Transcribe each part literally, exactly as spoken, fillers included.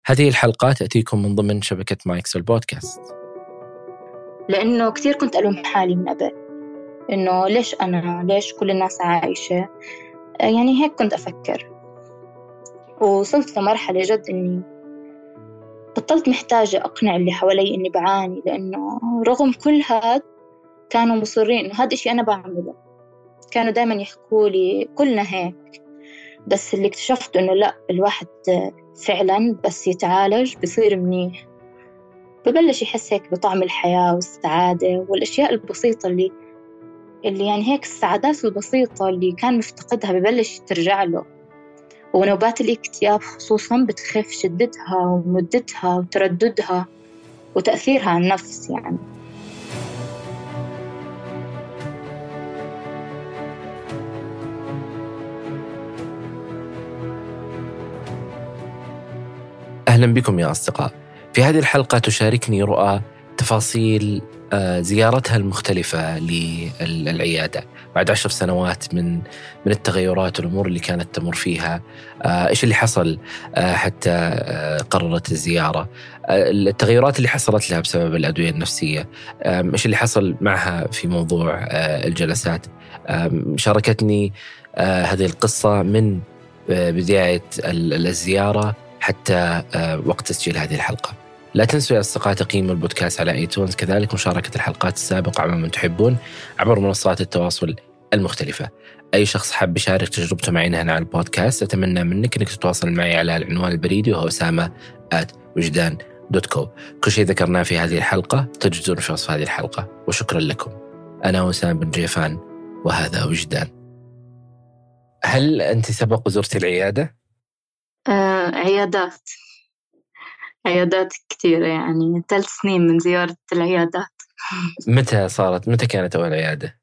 هذه الحلقة تأتيكم من ضمن شبكة مايكس البودكاست. لأنه كثير كنت ألوم حالي من قبل، إنه ليش أنا، ليش كل الناس عايشة، يعني هيك كنت أفكر. ووصلت لمرحلة جد إني بطلت محتاجة أقنع اللي حوالي إني بعاني، لأنه رغم كل هذا كانوا مصرين إنه هذا إشي أنا بعمله. كانوا دايما يحكوا لي كلنا هيك، بس اللي اكتشفت إنه لا، الواحد فعلا بس يتعالج بصير منيح، ببلش يحس هيك بطعم الحياة والسعادة والأشياء البسيطة اللي اللي يعني هيك السعادات البسيطة اللي كان مفتقدها ببلش ترجع له. ونوبات الاكتئاب خصوصا بتخف شدتها ومدتها وترددها وتأثيرها على النفس. يعني أهلا بكم يا أصدقاء. في هذه الحلقة تشاركني رؤى تفاصيل زيارتها المختلفة للعيادة بعد عشر سنوات من من التغيرات والأمور اللي كانت تمر فيها. إيش اللي حصل حتى قررت الزيارة، التغيرات اللي حصلت لها بسبب الأدوية النفسية، إيش اللي حصل معها في موضوع الجلسات. شاركتني هذه القصة من بداية الزيارة حتى وقت تسجيل هذه الحلقة. لا تنسوا يا أصدقاء تقييم البودكاست على ايتونز، كذلك مشاركة الحلقات السابقة مع من تحبون عبر منصات التواصل المختلفة. أي شخص حاب يشارك تجربته معي هنا على البودكاست أتمنى منك أنك تتواصل معي على العنوان البريدي وهو أسامة آت وجدان دوت كو. كل شيء ذكرناه في هذه الحلقة تجدون في وصف هذه الحلقة، وشكرا لكم. أنا وسام بن جيفان وهذا وجدان. هل أنت سبق وزرتي العيادة؟ آه، عيادات عيادات كثيرة، يعني ثلاث سنين من زيارة العيادات. متى صارت متى كانت أول عيادة؟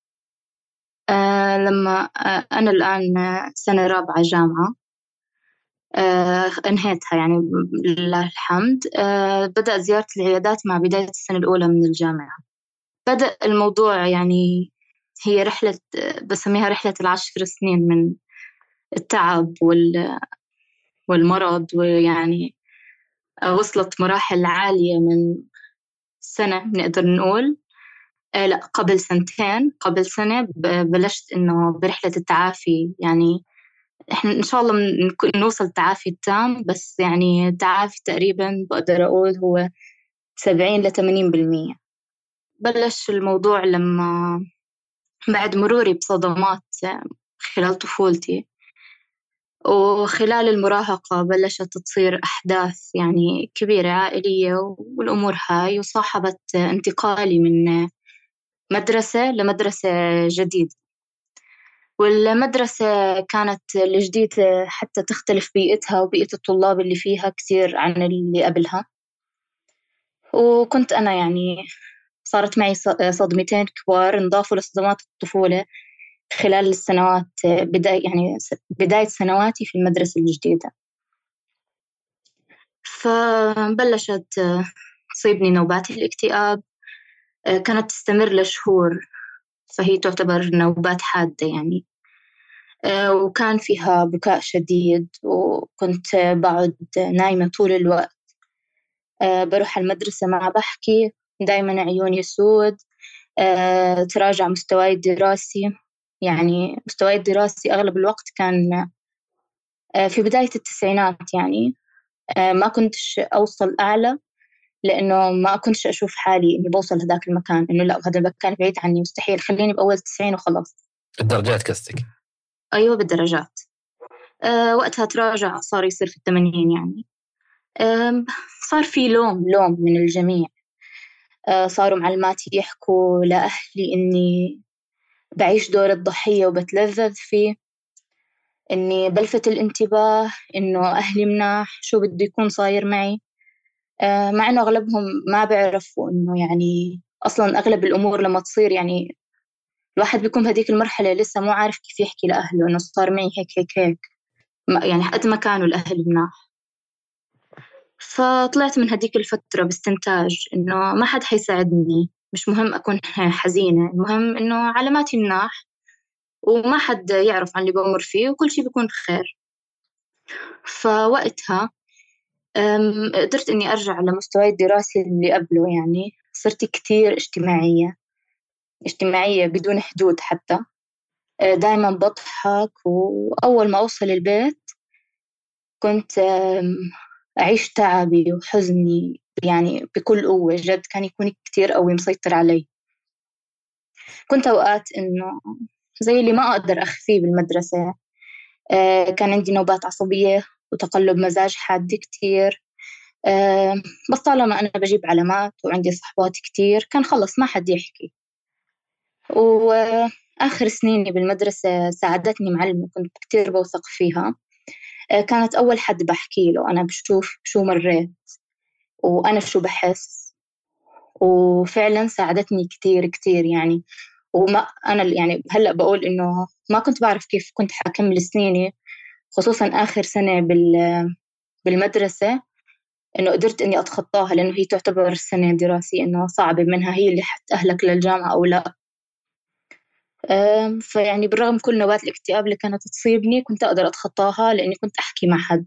آه لما آه أنا الآن سنة رابعة جامعة، آه انهيتها يعني لله الحمد. آه بدأت زيارة العيادات مع بداية السنة الأولى من الجامعة. بدأ الموضوع يعني هي رحلة، بسميها رحلة العشر سنين من التعب وال والمرض، ويعني وصلت مراحل عالية من سنة نقدر نقول. آه لا، قبل سنتين قبل سنة ب- بلشت إنه برحلة التعافي. يعني إحنا إن شاء الله من- نوصل التعافي التام، بس يعني التعافي تقريبا بقدر أقول هو سبعين لثمانين بالمية. بلش الموضوع لما بعد مروري بصدمات خلال طفولتي، وخلال المراهقة بلشت تصير أحداث يعني كبيرة عائلية والأمور هاي، وصاحبت انتقالي من مدرسة لمدرسة جديدة. والمدرسة كانت الجديدة حتى تختلف بيئتها وبيئة الطلاب اللي فيها كثير عن اللي قبلها. وكنت أنا يعني صارت معي صدمتين كبار انضافوا لصدمات الطفولة خلال السنوات بداية يعني بداية سنواتي في المدرسة الجديدة. فبلشت تصيبني نوبات الاكتئاب، كانت تستمر لشهور، فهي تعتبر نوبات حادة يعني. وكان فيها بكاء شديد، وكنت بقعد نايمة طول الوقت. بروح المدرسة ما بحكي، دايما عيوني سود. تراجع مستواي الدراسي، يعني مستواي الدراسي أغلب الوقت كان في بداية التسعينات. يعني ما كنتش أوصل أعلى، لأنه ما كنتش أشوف حالي إني بوصل هذاك المكان، إنه لا هذا المكان بعيد عني مستحيل، خليني بأول تسعين وخلاص. الدرجات قصدك؟ أيوة بالدرجات. أه وقتها تراجع، صار يصير في الثمانين يعني. أه صار في لوم لوم من الجميع. أه صاروا معلماتي يحكوا لأهلي إني بعيش دور الضحية وبتلذذ فيه، إني بلفت الانتباه، إنه أهلي مناح، شو بده يكون صاير معي. أه مع إنه أغلبهم ما بيعرفوا إنه يعني أصلاً أغلب الأمور لما تصير يعني الواحد بيكون بهديك المرحلة لسه مو عارف كيف يحكي لأهله إنه صار معي هيك هيك هيك، يعني قد ما كانوا الأهل مناح. فطلعت من هديك الفترة باستنتاج إنه ما حد حيساعدني، مش مهم أكون حزينة، المهم إنه علاماتي مناح وما حد يعرف عن اللي بمر فيه وكل شيء بيكون بخير. فوقتها أم، قدرت إني أرجع لمستواي الدراسي اللي قبله، يعني صرت كتير اجتماعية، اجتماعية بدون حدود حتى. أه، دايما بضحك، وأول ما أوصل البيت كنت أم، أعيش تعبي وحزني يعني بكل قوة. جد كان يكون كتير قوي مسيطر علي. كنت أوقات إنه زي اللي ما أقدر أخفيه بالمدرسة. أه، كان عندي نوبات عصبية وتقلب مزاج حاد كتير. أه، بس طالما أنا بجيب علامات وعندي صحبات كتير كان خلص ما حد يحكي. وآخر سنيني بالمدرسة ساعدتني معلمة كنت كتير بوثق فيها. أه، كانت أول حد بحكي له أنا بشوف شو مريت وأنا شو بحس، وفعلا ساعدتني كتير كتير يعني. وما أنا يعني هلأ بقول إنه ما كنت بعرف كيف كنت حكمل سنيني، خصوصا آخر سنة بال- بالمدرسة، إنه قدرت إني أتخطاها، لأنه هي تعتبر سنة دراسية إنه صعبة، منها هي اللي حتأهلك للجامعة أو لا. أم، فيعني بالرغم كل نوبات الاكتئاب اللي كانت تصيبني كنت أقدر أتخطاها لأني كنت أحكي مع حد.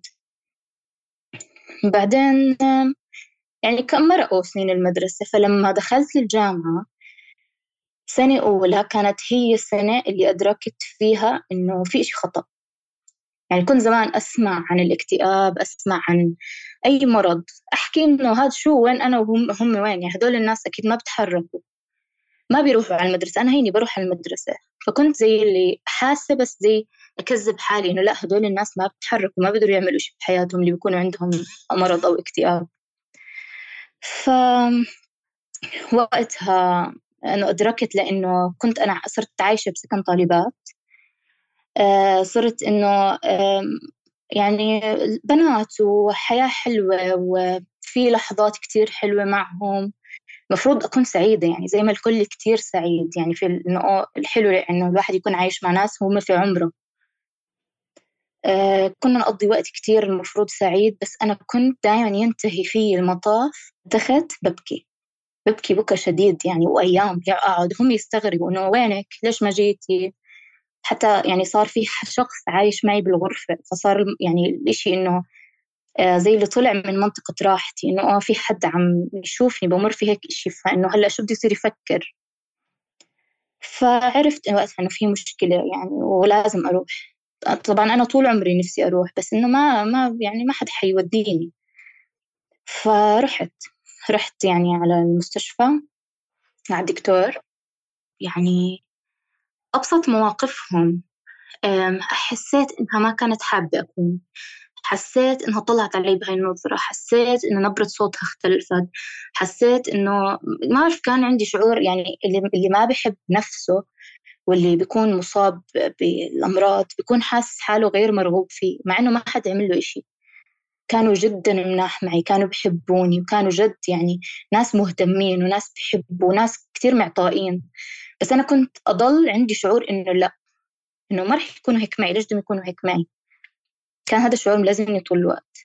بعدين أم، يعني كم مرقوا سنين المدرسة، فلما دخلت الجامعة سنة أولى كانت هي السنة اللي أدركت فيها إنه في إشي خطأ. يعني كنت زمان أسمع عن الاكتئاب، أسمع عن أي مرض، أحكي إنه هذا شو، وين أنا وهم هم وين، يعني هدول الناس أكيد ما بتحركوا، ما بيروحوا على المدرسة، أنا هيني بروح على المدرسة. فكنت زي اللي حاسة بس زي أكذب حالي إنه لا، هدول الناس ما بتحركوا، ما بيقدروا يعملوا شيء بحياتهم اللي بيكونوا عندهم مرض أو اكتئاب. فوقتها أنا أدركت، لأنه كنت أنا صرت عايشة بسكن طالبات. آه، صرت إنه آم، يعني بنات وحياة حلوة وفي لحظات كتير حلوة معهم، مفروض أكون سعيدة يعني زي ما الكل كتير سعيد، يعني في إنه الحلو إنه الواحد يكون عايش مع ناس هم في عمره. آه، كنا نقضي وقت كتير المفروض سعيد، بس أنا كنت دائما ينتهي في المطاف دخلت ببكي، ببكي بكى شديد يعني، وأيام أقعد هم يستغربوا إنه وينك، ليش ما جيتي. حتى يعني صار في شخص عايش معي بالغرفة، فصار يعني الإشي إنه آه، زي اللي طلع من منطقة راحتي، إنه آه في حد عم يشوفني بمر في هيك إشي، فإنه هلأ شو بده يصير يفكر. فعرفت إنه وقتها إنه في مشكلة يعني ولازم أروح. طبعا أنا طول عمري نفسي أروح، بس إنه ما ما يعني ما حد حيوديني. فرحت رحت يعني على المستشفى مع الدكتور. يعني أبسط مواقفهم، أم، حسيت إنها ما كانت حابة أكون، حسيت إنها طلعت علي بهاي النظرة، حسيت إنه نبرة صوتها اختلفت، حسيت إنه ما أعرف، كان عندي شعور يعني اللي, اللي ما بحب نفسه واللي بيكون مصاب بالأمراض بيكون حاسس حاله غير مرغوب فيه، مع إنه ما حد عمل له إشي. كانوا جدا مناح معي، كانوا بيحبوني، وكانوا جد يعني ناس مهتمين وناس بيحبوا وناس كتير معطائين. بس أنا كنت أضل عندي شعور إنه لا، إنه ما رح يكونوا هيك معي، ليش بدهم يكونوا هيك معي. كان هذا الشعور ملازمني طول الوقت.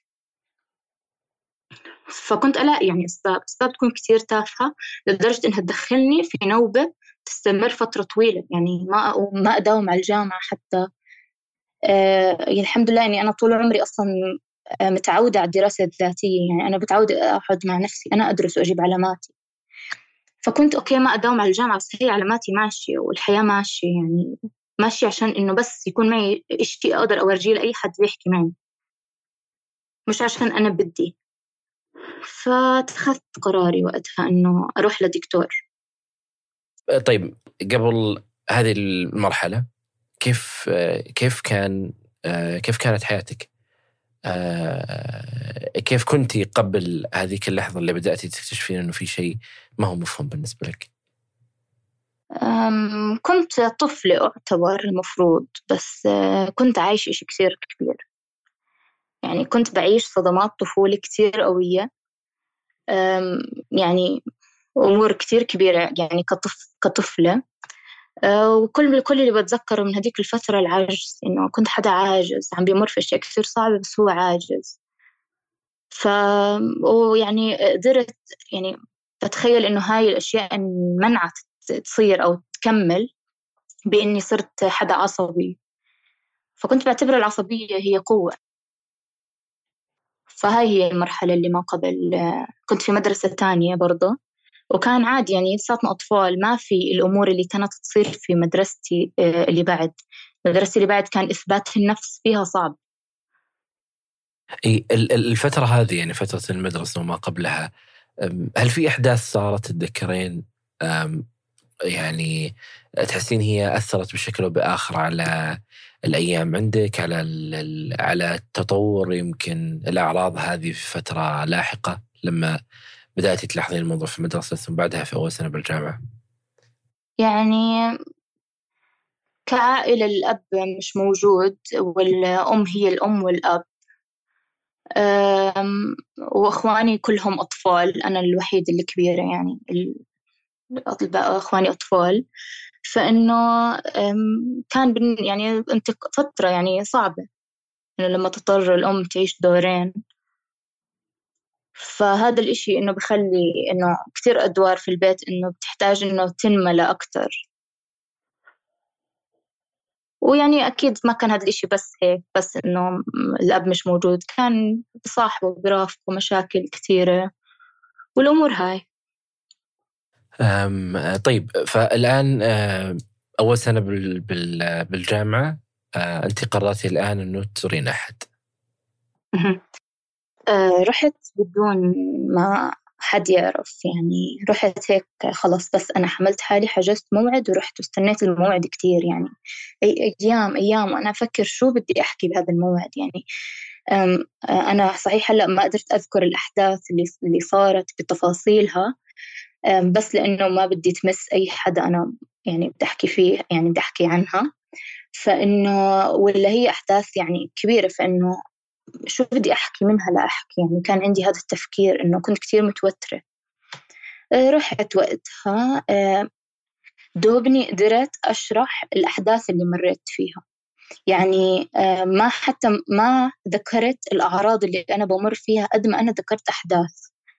فكنت ألاقي يعني أسباب أسباب تكون كتير تافهة لدرجة إنها تدخلني في نوبة تستمر فترة طويلة، يعني ما أقوم ما أداوم على الجامعة حتى. آه يعني الحمد لله إني أنا طول عمري أصلا آه متعودة على الدراسة الذاتية، يعني أنا بتعودة أقعد مع نفسي، أنا أدرس وأجيب علاماتي. فكنت أوكي ما أداوم على الجامعة، بس هي علاماتي ماشية والحياة ماشية يعني، ماشية عشان إنه بس يكون معي إشي أقدر أورجيه لأي حد بيحكي معي، مش عشان أنا بدي. فاتخذت قراري وقتها إنه أروح لدكتور. طيب، قبل هذه المرحلة كيف كيف كان كيف كانت حياتك؟ كيف كنتي قبل هذيك اللحظة اللي بدأتي تكتشفين إنه في شيء ما هو مفهوم بالنسبة لك؟ أم، كنت طفلة أعتبر المفروض، بس أه، كنت عايش إشي كثير كبير. يعني كنت بعيش صدمات طفولة كثير قوية. أم، يعني أمور كثير كبيرة يعني كطف كطفلة. أه، وكل كل اللي بتذكره من هذيك الفترة العجز، إنه كنت حدا عاجز عم بيمر في أشياء كثير صعبة بس هو عاجز. ف ويعني قدرت يعني بتخيل إنه هاي الأشياء منعت تصير أو تكمل بإني صرت حدا عصبي. فكنت بعتبر العصبية هي قوة. فهاي هي المرحلة اللي ما قبل. آه، كنت في مدرسة تانية برضه، وكان عادي يعني لساتنا أطفال، ما في الأمور اللي كانت تصير في مدرستي. آه، اللي بعد مدرستي اللي بعد كان إثبات النفس فيها صعب. إي، ال- ال- الفترة هذه يعني فترة المدرسة وما قبلها، أم، هل في أحداث صارت تتذكرين، أم، يعني تحسين هي أثرت بشكل أو بآخر على الأيام عندك، على ال- ال- على التطور يمكن الأعراض هذه في فترة لاحقة لما بدأتي تلاحظين الموضوع في المدرسة ثم بعدها في أول سنة بالجامعة؟ يعني كعائلة الأب مش موجود، والأم هي الأم والأب. أم، وأخواني كلهم أطفال، أنا الوحيدة الكبيرة يعني، ال- الباقي أخواني أطفال. فإنه أم، كان بن يعني أنت فترة يعني صعبة، إنه لما تضطر الأم تعيش دورين. فهذا الإشي إنه بخلي إنه كتير أدوار في البيت إنه بتحتاج إنه تنملى أكتر. ويعني أكيد ما كان هذا الإشي بس هيك، بس إنه الأب مش موجود، كان بصاحبه برافقه مشاكل كثيرة والأمور هاي. أم، طيب، فالآن أم، أول سنة بال- بال- بالجامعة، أه، أنت قررتي الآن أنه تزورين أحد. مهم. آه رحت بدون ما حد يعرف يعني، رحت هيك خلص، بس أنا حملت حالي، حجزت موعد ورحت واستنيت الموعد كتير يعني. أي أيام أيام وأنا أفكر شو بدي أحكي بهذا الموعد يعني. أم، آه، أنا صحيح هلأ ما قدرت أذكر الأحداث اللي اللي صارت بتفاصيلها. أم، بس لأنه ما بدي تمس أي حدا أنا يعني بدي أحكي فيه، يعني بدي أحكي عنها. فإنه ولا هي أحداث يعني كبيرة، فإنه شو بدي أحكي منها لا أحكي يعني. كان عندي هذا التفكير، إنه كنت كتير متوترة. أه، رحت وقتها، أه، دوبني قدرت أشرح الأحداث اللي مريت فيها يعني. أه، ما حتى ما ذكرت الأعراض اللي أنا بمر فيها قد ما أنا ذكرت أحداث.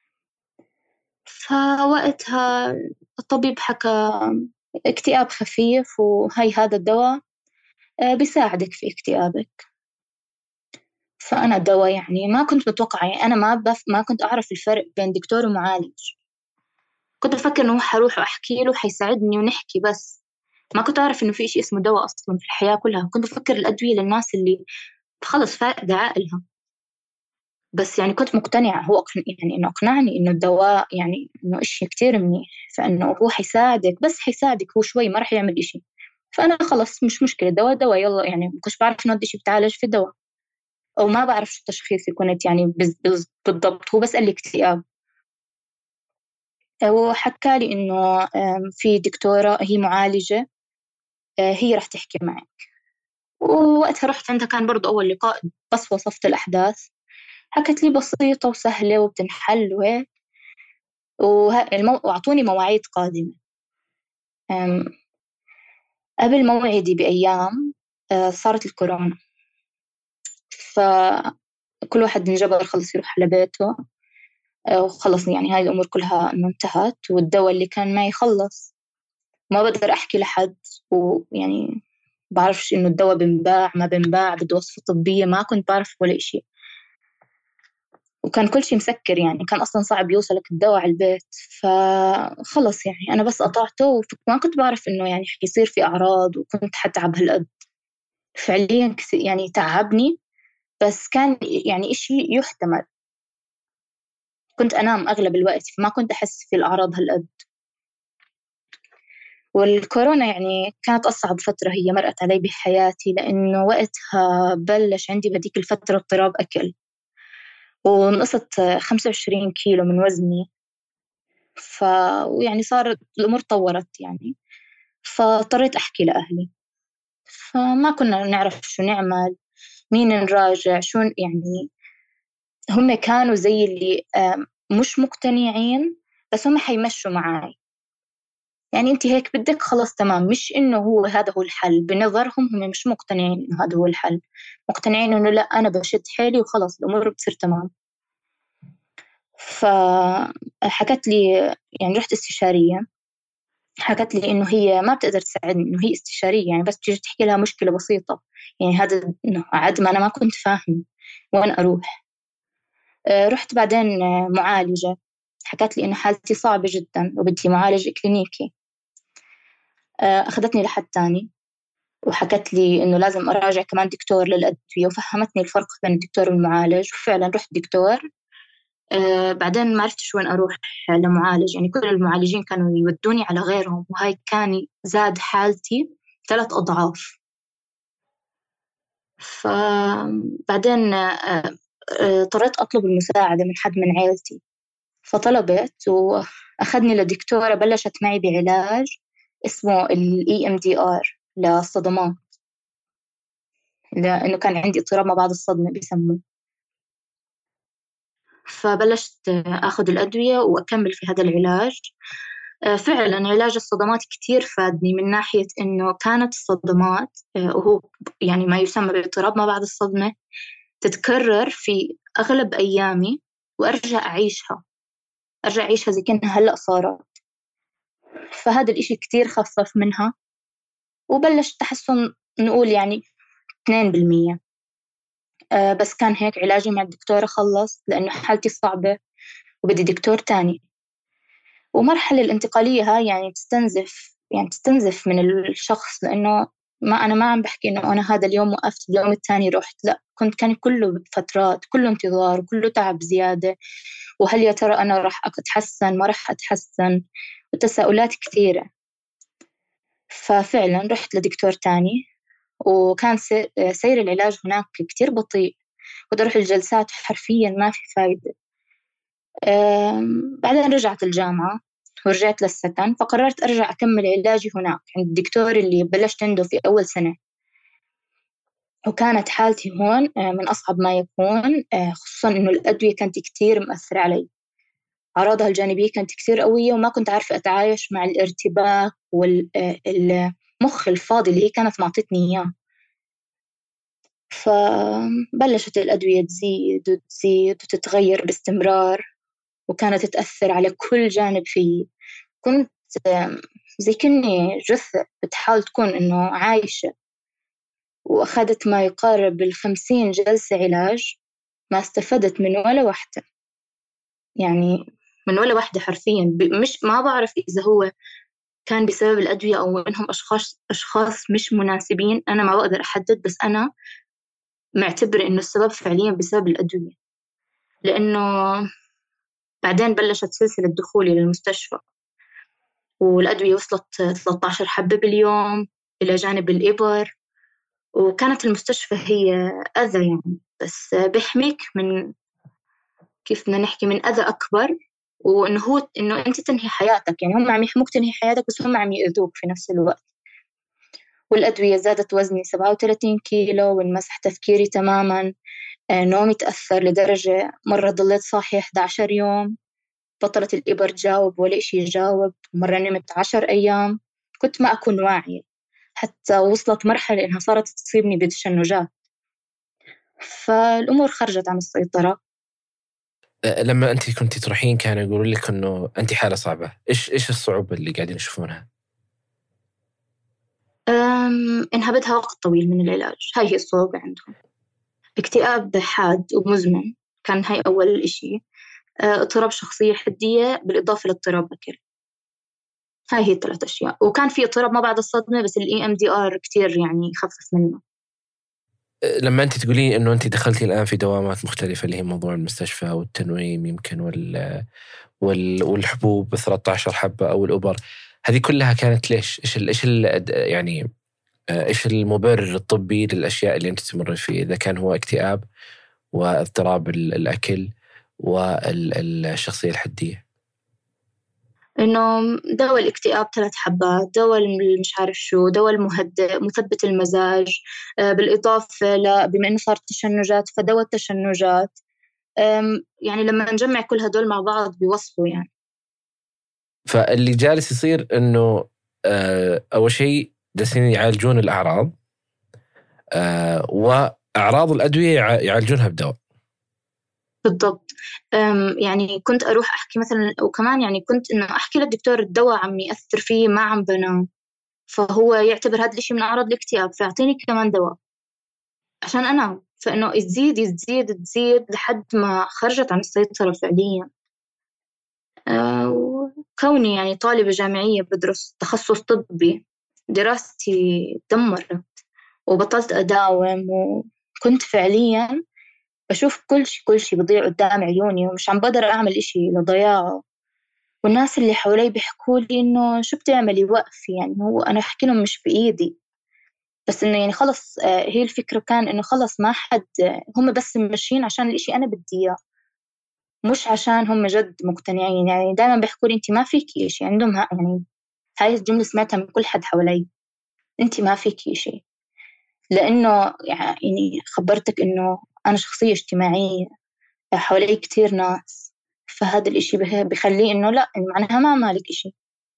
فوقتها الطبيب حكى اكتئاب خفيف، وهي هذا الدواء أه، بيساعدك في اكتئابك. فأنا الدواء يعني ما كنت متوقعة، يعني أنا ما بف ما كنت أعرف الفرق بين دكتور ومعالج. كنت أفكر إنه حروح وأحكي له حيساعدني ونحكي بس. ما كنت أعرف إنه في إشي اسمه دواء أصلا في الحياة كلها. كنت أفكر الأدوية للناس اللي خلص فائدة عائلها. بس يعني كنت مقتنعة، هو أقن... يعني إنه أقنعني إنه الدواء يعني إنه إشي كتير منيح، فإنه هو حيساعدك، بس حيساعدك هو شوي، ما راح يعمل إشي. فأنا خلص مش مشكلة، دواء دواء يلا يعني. ما كنتش بعرف إنه قد إشي بتعالج في الدواء، أو ما بعرف شو تشخيصي كنت يعني بز- بز- بالضبط. هو بس قال لي اكتئاب، وحكى لي إنه آم، في دكتورة هي معالجة، آه، هي راح تحكي معك. ووقتها رحت عندها، كان برضو أول لقاء، بس وصفت الأحداث. حكت لي بسيطة وسهلة وبتنحل وهيك. وه- المو... وأعطوني مواعيد قادمة. آم، قبل موعدي بأيام آه، صارت الكورونا. فكل واحد انجبر خلص يروح على بيته. آه، وخلص يعني هاي الأمور كلها إنه انتهت، والدواء اللي كان معي خلص. ما بقدر أحكي لحد، ويعني بعرفش إنه الدواء بنباع ما بنباع، بده وصفة طبية، ما كنت بعرف ولا إشي. وكان كل شيء مسكر يعني، كان أصلا صعب يوصلك الدواء على البيت. فخلص يعني أنا بس قطعته، وما كنت بعرف إنه يعني حيصير في أعراض، وكنت حتعب هالقد. فعليا كثير يعني تعبني، بس كان يعني إشي يحتمل. كنت أنام أغلب الوقت، فما كنت أحس في الأعراض هالقد. والكورونا يعني كانت أصعب فترة هي مرقت علي بحياتي، لأنه وقتها بلش عندي بديك الفترة اضطراب أكل، ونقصت خمسة وعشرين كيلو من وزني. ف ويعني صار الأمور طورت يعني. فاضطريت أحكي لأهلي، فما كنا نعرف شو نعمل، مين نراجع شو يعني. هم كانوا زي اللي آم، مش مقتنعين، بس هم حيمشوا معاي. يعني أنت هيك بدك خلص تمام، مش إنه هو هذا هو الحل. بنظرهم هم مش مقتنعين إنه هذا هو الحل، مقتنعين إنه لا، أنا بشد حيلي وخلص الأمور بتصير تمام. فحكت لي، يعني رحت استشارية، حكت لي إنه هي ما بتقدر تساعدني، إنه هي استشارية يعني، بس تيجي تحكي لها مشكلة بسيطة. يعني هذا إنه عاد ما أنا ما كنت فاهم وين أروح. آه، رحت بعدين آه، معالجة، حكت لي إنه حالتي صعبة جدا وبدي معالج إكلينيكي. آه، أخذتني لحد تاني وحكت لي إنه لازم أراجع كمان دكتور للأدوية، وفهمتني الفرق بين الدكتور والمعالج، وفعلا رحت دكتور. آه بعدين ما عرفتش وين أروح لمعالج، يعني كل المعالجين كانوا يودوني على غيرهم، وهاي كان زاد حالتي ثلاث أضعاف. فبعدين آه آه، اضطريت أطلب المساعدة من حد من عيلتي، فطلبت وأخذني لدكتورة بلشت معي بعلاج اسمه ال إي إم دي آر للصدمات، لأنه كان عندي اضطراب ما بعد الصدمة بيسموه. فبلشت أخذ الأدوية وأكمل في هذا العلاج. آه، فعلا علاج الصدمات كتير فادني، من ناحية إنه كانت الصدمات آه، وهو يعني ما يسمى باضطراب ما بعد الصدمة تتكرر في أغلب أيامي، وأرجع أعيشها أرجع أعيشها زي كأنها هلأ صارت. فهذا الإشي كتير خفف منها، وبلش تحسن نقول يعني اثنين بالمية. آه، بس كان هيك علاجي مع الدكتورة خلص، لأنه حالتي صعبة وبدي دكتور تاني. ومرحلة الانتقالية هاي يعني تستنزف يعني تستنزف من الشخص، لأنه ما أنا ما عم بحكي إنه أنا هذا اليوم وقفت اليوم الثاني رحت، لا، كنت كان كله فترات، كله انتظار وكله تعب زيادة، وهل يا ترى أنا راح أتحسن ما راح أتحسن، وتساؤلات كثيرة. ففعلا رحت لدكتور تاني، وكان سير العلاج هناك كتير بطيء، كنت أروح الجلسات حرفيا ما في فايدة. بعدين رجعت الجامعة ورجعت للسكن، فقررت أرجع أكمل علاجي هناك عند الدكتور اللي بلشت عنده في أول سنة. وكانت حالتي هون من أصعب ما يكون، خصوصا إنه الأدوية كانت كتير مؤثرة علي، أعراضها الجانبية كانت كتير قوية، وما كنت عارفة أتعايش مع الارتباك والمخ الفاضي اللي هي كانت معطتني إياه. فبلشت الأدوية تزيد وتزيد وتتغير باستمرار، وكانت تأثر على كل جانب فيه. كنت زي كني جثة بتحاول تكون إنه عايشة، وأخذت ما يقارب الخمسين جلسة علاج، ما استفدت من ولا واحدة، يعني من ولا واحدة حرفيا. مش ما بعرف إذا هو كان بسبب الأدوية أو إنهم أشخاص أشخاص مش مناسبين، أنا ما بقدر أحدد، بس أنا معتبرة إنه السبب فعليا بسبب الأدوية. لأنه بعدين بلشت سلسلة دخولي للمستشفى، والأدوية وصلت ثلاثة عشر حبة باليوم إلى جانب الإبر، وكانت المستشفى هي أذى يعني، بس بيحميك من، كيف بدنا نحكي، من أذى أكبر، وإنه هو إنه أنت تنهي حياتك، يعني هم عم يحموك تنهي حياتك بس هم عم يأذوك في نفس الوقت. والأدوية زادت وزني سبعة وثلاثين كيلو، وانمسح تفكيري تماما. آه، نومي تأثر لدرجة مرة ضليت صاحية إحدى عشر يوم، بطلت الإبر تجاوب ولا إشي يجاوب، مرة نمت عشر أيام، كنت ما أكون واعية، حتى وصلت مرحلة إنها صارت تصيبني بتشنجات. فالأمور خرجت عن السيطرة. لما أنت كنت تروحين كانوا يقولوا لك إنه أنت حالة صعبة، إيش إيش الصعوبة اللي قاعدين يشوفونها؟ إنها بدها وقت طويل من العلاج، هاي هي الصعوبة عندهم. اكتئاب حاد ومزمن كان هاي أول إشي. آه، اضطراب شخصية حدية بالإضافة لاضطراب أكل، هاي هي الثلاث أشياء. وكان في اضطراب ما بعد الصدمة، بس ال إي إم دي آر كتير يعني خفف منه. لما أنت تقولين إنه أنت دخلتي الآن في دوامات مختلفة اللي هي موضوع المستشفى والتنويم يمكن وال وال والحبوب ثلاثة عشر حبة أو الأوبر، هذه كلها كانت ليش؟ إيش ال إيش ال يعني إيش المبرر الطبي للأشياء اللي أنت تمر فيه؟ إذا كان هو اكتئاب واضطراب الأكل والشخصية الحدية. إنه دواء الاكتئاب ثلاث حبات، دواء مش عارف شو، دواء المهدئ مثبت المزاج، آه، بالإضافة ل بما إنه صارت تشنجات فدواء التشنجات. يعني لما نجمع كل هدول مع بعض بيوصلوا يعني. فاللي جالس يصير إنه آه، أول شيء جالسين يعالجون الأعراض، آه، وأعراض الأدوية يعالجونها بدواء. بالضبط. يعني كنت أروح أحكي مثلا، وكمان يعني كنت إنه أحكي للدكتور الدواء عم يأثر فيه، ما عم بنام، فهو يعتبر هذا الإشي من أعراض الاكتئاب، فيعطيني كمان دواء عشان أنام. فإنه تزيد تزيد تزيد لحد ما خرجت عن السيطرة فعليا. آه، وكوني يعني طالبة جامعية بدرس تخصص طبي، دراستي تدمرت وبطلت أداوم، وكنت فعليا بشوف كل شي كل شي بضيع قدام عيوني، ومش عم بقدر أعمل إشي لضياعه. والناس اللي حوالي بيحكوا لي إنه شو بتعملي وقفي، يعني هو أنا أحكي لهم مش بإيدي، بس إنه يعني خلص، آه، هي الفكرة كان إنه خلص ما حد، آه، هم بس ماشيين عشان الإشي أنا بدي إياه، مش عشان هم جد مقتنعين. يعني دائما بيحكوا لي أنت ما فيكي إشي عندهم، ها يعني هاي الجملة سمعتها من كل حد حوالي، أنت ما فيكي إشي، لأنه يعني خبرتك إنه أنا شخصية اجتماعية، حوالي كتير ناس، فهذا الإشي به- بخليه إنه لا، إنه معناها ما مالك إشي.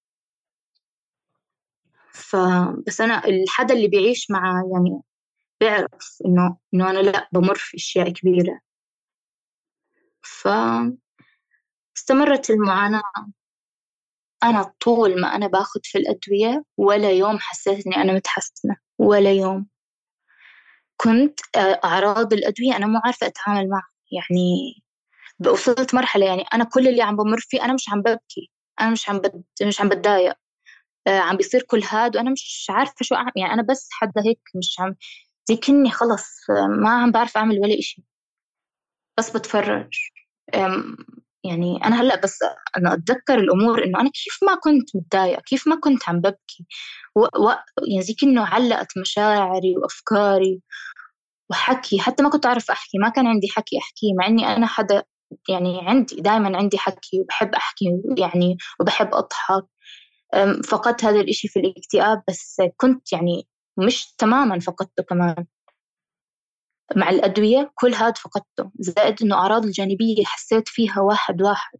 فبس أنا الحدا اللي بيعيش مع يعني بيعرف إنه إنه أنا لا بمر في أشياء كبيرة. فاستمرت المعاناة. أنا طول ما أنا باخد في الأدوية ولا يوم حسيت إني أنا متحسنة، ولا يوم. كنت آه، أعراض الأدوية أنا مو عارفة أتعامل معها. يعني وصلت مرحلة يعني أنا كل اللي عم بمر فيه أنا مش عم ببكي، أنا مش عم بد... مش عم بتضايق، آه، عم بيصير كل هاد وأنا مش عارفة شو أعمل. يعني أنا بس حدا هيك مش عم، زي كني خلص، آه، ما عم بعرف أعمل ولا إشي، بس بتفرج. أم، يعني أنا هلأ بس أنا أتذكر الأمور إنه أنا كيف ما كنت متضايقة، كيف ما كنت عم ببكي، و... و... يعني زي كأنه علقت مشاعري وأفكاري وحكي. حتى ما كنت أعرف أحكي، ما كان عندي حكي أحكيه، مع إني أنا حدا يعني عندي دائما عندي حكي وبحب أحكي يعني وبحب أضحك. أم، فقدت هذا الإشي في الاكتئاب، بس كنت يعني مش تماما فقدته كمان مع الأدوية. كل هاد فقدته، زائد إنه أعراض الجانبية حسيت فيها واحد واحد.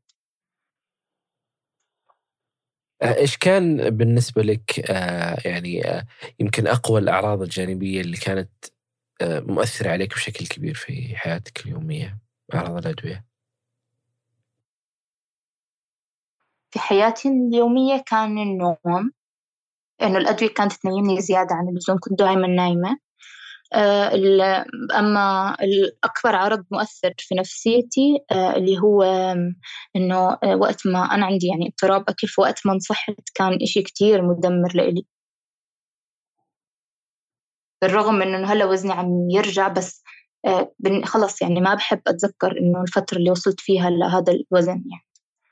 آه، إيش كان بالنسبة لك آه، يعني آه، يمكن أقوى الأعراض الجانبية اللي كانت آه، مؤثرة عليك بشكل كبير في حياتك اليومية، أعراض الأدوية؟ في حياتي اليومية كان النوم، إنه الأدوية كانت تنيمني زيادة عن اللزوم، كنت دائما نايمة. آه، ال- أما الأكبر عرض مؤثر في نفسيتي آه، اللي هو آم، إنه آه، وقت ما أنا عندي يعني اضطراب أكل، في وقت ما انصحت كان إشي كتير مدمر لإلي، بالرغم من إنه هلا وزني عم يرجع، بس آه، بن- خلص يعني ما بحب أتذكر إنه الفترة اللي وصلت فيها لهذا الوزن يعني.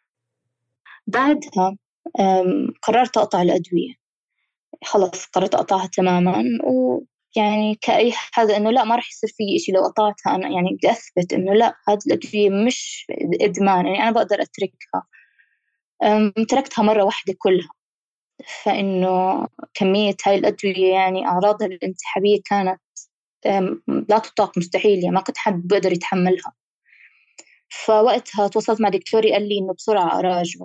بعدها آم، قررت أقطع الأدوية، خلص قررت أقطعها تماما. ويعني كأي حدا إنه لا، ما راح يصير في إشي لو قطعتها أنا، يعني بدي أثبت إنه لا، هذه الأدوية مش إدمان، يعني أنا بقدر أتركها. أم، تركتها مرة واحدة كلها. فإنه كمية هاي الأدوية يعني أعراضها الانسحابية كانت أم، لا تطاق، مستحيل، يعني ما كنت حد بقدر يتحملها. فوقتها تواصلت مع دكتوري، قال لي إنه بسرعة أراجعه.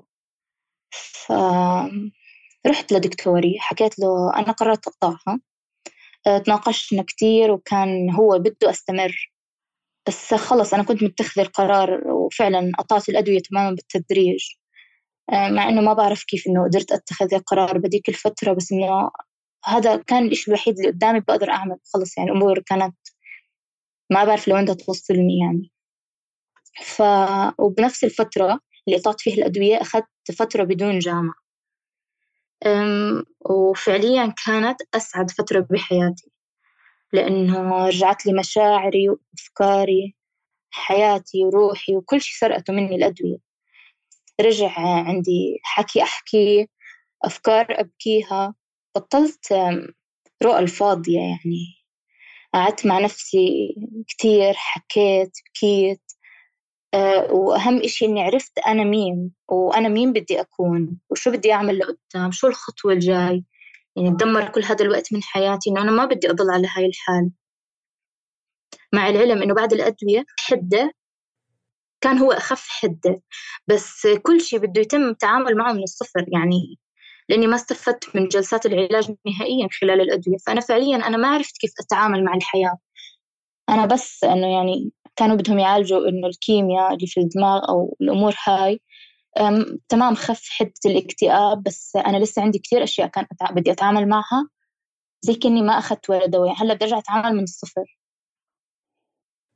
فرحت لدكتوري حكيت له أنا قررت أقطعها. آه، تناقشنا كتير وكان هو بده أستمر، بس خلص أنا كنت متخذ القرار وفعلا قطعت الأدوية تماما بالتدريج. آه، مع إنه ما بعرف كيف إنه قدرت أتخذ القرار بديك الفترة، بس إنه هذا كان الإشي الوحيد اللي قدامي بقدر أعمل. خلص يعني الأمور كانت ما بعرف لوين بدها توصلني يعني. ف وبنفس الفترة اللي قطعت فيها الأدوية أخذت فترة بدون جامعة. أم، وفعليا كانت أسعد فترة بحياتي، لأنه رجعت لي مشاعري وأفكاري، حياتي وروحي، وكل شيء سرقته مني الأدوية. رجع عندي حكي أحكي، أفكار أبكيها، بطلت أم، رؤى الفاضية يعني. قعدت مع نفسي كتير، حكيت، بكيت. أه وأهم إشي إني عرفت أنا مين، وأنا مين بدي أكون، وشو بدي أعمل لقدام، شو الخطوة الجاي. يعني تدمر كل هذا الوقت من حياتي إنه أنا ما بدي أضل على هاي الحال. مع العلم إنه بعد الأدوية حدة كان هو أخف حدة، بس كل شيء بده يتم التعامل معه من الصفر يعني، لأني ما استفدت من جلسات العلاج نهائيا خلال الأدوية. فأنا فعليا أنا ما عرفت كيف أتعامل مع الحياة. أنا بس إنه يعني كانوا بدهم يعالجوا إنه الكيمياء اللي في الدماغ أو الأمور هاي. أم تمام، خف حدة الاكتئاب، بس أنا لسه عندي كتير أشياء كان أتع... بدي أتعامل معها، زي كأني ما أخذت ولا دواء. هلا بدي أرجع أتعامل من الصفر.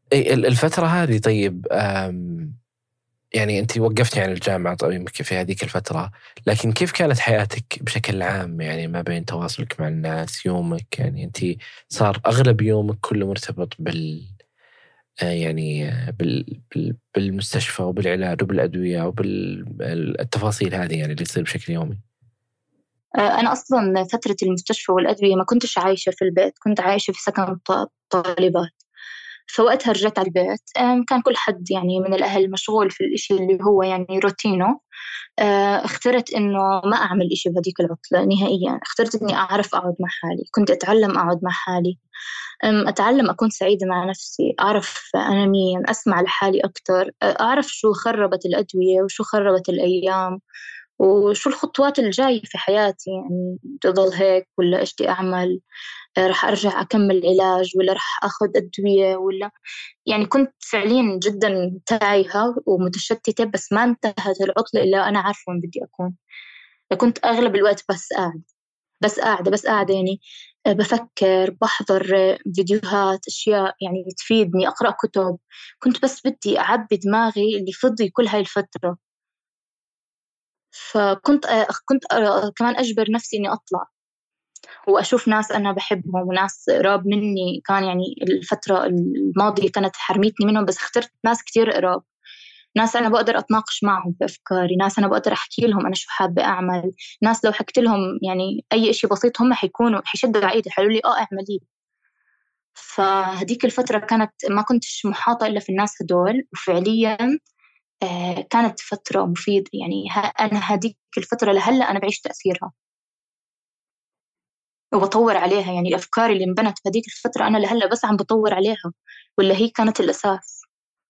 إيه ال- الفترة هذه طيب، آم، يعني أنت وقفتي عن الجامعة طيب في هذيك الفترة، لكن كيف كانت حياتك بشكل عام؟ يعني ما بين تواصلك مع الناس، يومك، يعني أنت صار أغلب يومك كله مرتبط بال آه، يعني آه، بال بال بالمستشفى وبالعلاج وبالأدوية وبالتفاصيل هذه يعني اللي تصير بشكل يومي. آه، أنا أصلا فترة المستشفى والأدوية ما كنتش عايشة في البيت، كنت عايشة في سكن ط- طالبات. فوقتها رجعت على البيت، آم، كان كل حد يعني من الأهل مشغول في الإشي اللي هو يعني روتينه. آه، اخترت إنه ما أعمل إشي بهديك العطلة نهائيا. اخترت إني أعرف أقعد مع حالي، كنت أتعلم أقعد مع حالي، أم، أتعلم أكون سعيدة مع نفسي، أعرف أنا مين، أسمع لحالي أكتر، أعرف شو خربت الأدوية وشو خربت الأيام، وشو الخطوات الجاية في حياتي، يعني تضل هيك ولا إيش بدي أعمل. آه، رح أرجع أكمل علاج ولا رح أخذ أدوية ولا. يعني كنت فعليا جدا تايهة ومتشتتة، بس ما انتهت العطلة إلا أنا عارفة وين بدي أكون. كنت أغلب الوقت بس قاعدة، بس قاعدة بس قاعدة يعني. آه، بفكر، بحضر آه، فيديوهات، أشياء يعني تفيدني، أقرأ كتب. كنت بس بدي أعبي دماغي اللي فضي كل هاي الفترة. فكنت آه، كنت آه، كمان أجبر نفسي إني أطلع وأشوف ناس أنا بحبهم وناس قراب مني. كان يعني الفترة الماضية كانت حرمتني منهم، بس اخترت ناس كتير قراب، ناس أنا بقدر أتناقش معهم في أفكاري، ناس أنا بقدر أحكي لهم أنا شو حابة أعمل. ناس لو حكيت لهم يعني أي إشي بسيط هم حيكونوا حيشدوا على إيدي، حيقولوا لي آه اعملي. فهديك الفترة كانت ما كنتش محاطة إلا في الناس هدول، وفعليا آه كانت فترة مفيدة. يعني ها أنا هديك الفترة لهلأ أنا بعيش تأثيرها وبطور عليها. يعني الأفكار اللي انبنت في هديك الفترة أنا لهلأ بس عم بطور عليها، ولا هي كانت الأساس.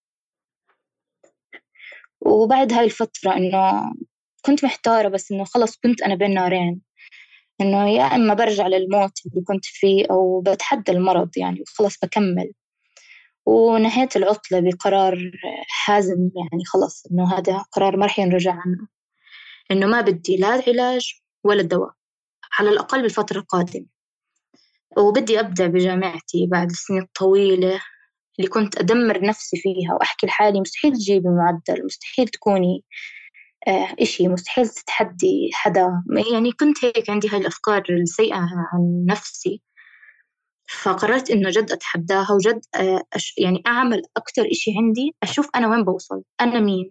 وبعد هاي الفترة إنه كنت محتارة، بس إنه خلص كنت أنا بين نارين، إنه يا إما برجع للموت اللي كنت فيه أو بتحدى المرض يعني وخلص بكمل. ونهيت العطلة بقرار حازم، يعني خلص إنه هذا قرار ما رح ينرجع عنه، إنه ما بدي لا علاج ولا دواء على الأقل بالفترة القادمة. وبدي أبدأ بجامعتي بعد السنين الطويلة اللي كنت أدمر نفسي فيها وأحكي لحالي مستحيل تجيبي معدل، مستحيل تكوني آه إشي، مستحيل تتحدي حدا. يعني كنت هيك عندي هاي الأفكار السيئة عن نفسي. فقررت إنه جد أتحداها وجد آه، أش يعني أعمل أكتر إشي عندي، أشوف أنا وين بوصل، أنا مين.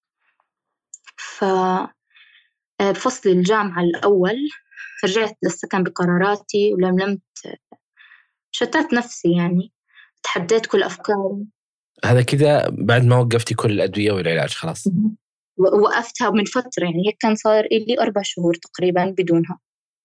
فبفصل الجامعة الأول رجعت للسكن بقراراتي ولملمت، شتت نفسي يعني، تحديت كل أفكاري. هذا كذا بعد ما وقفتي كل الأدوية والعلاج خلاص؟ مهم. ووقفتها من فترة، يعني هيك كان صار لي أربع شهور تقريبا بدونها.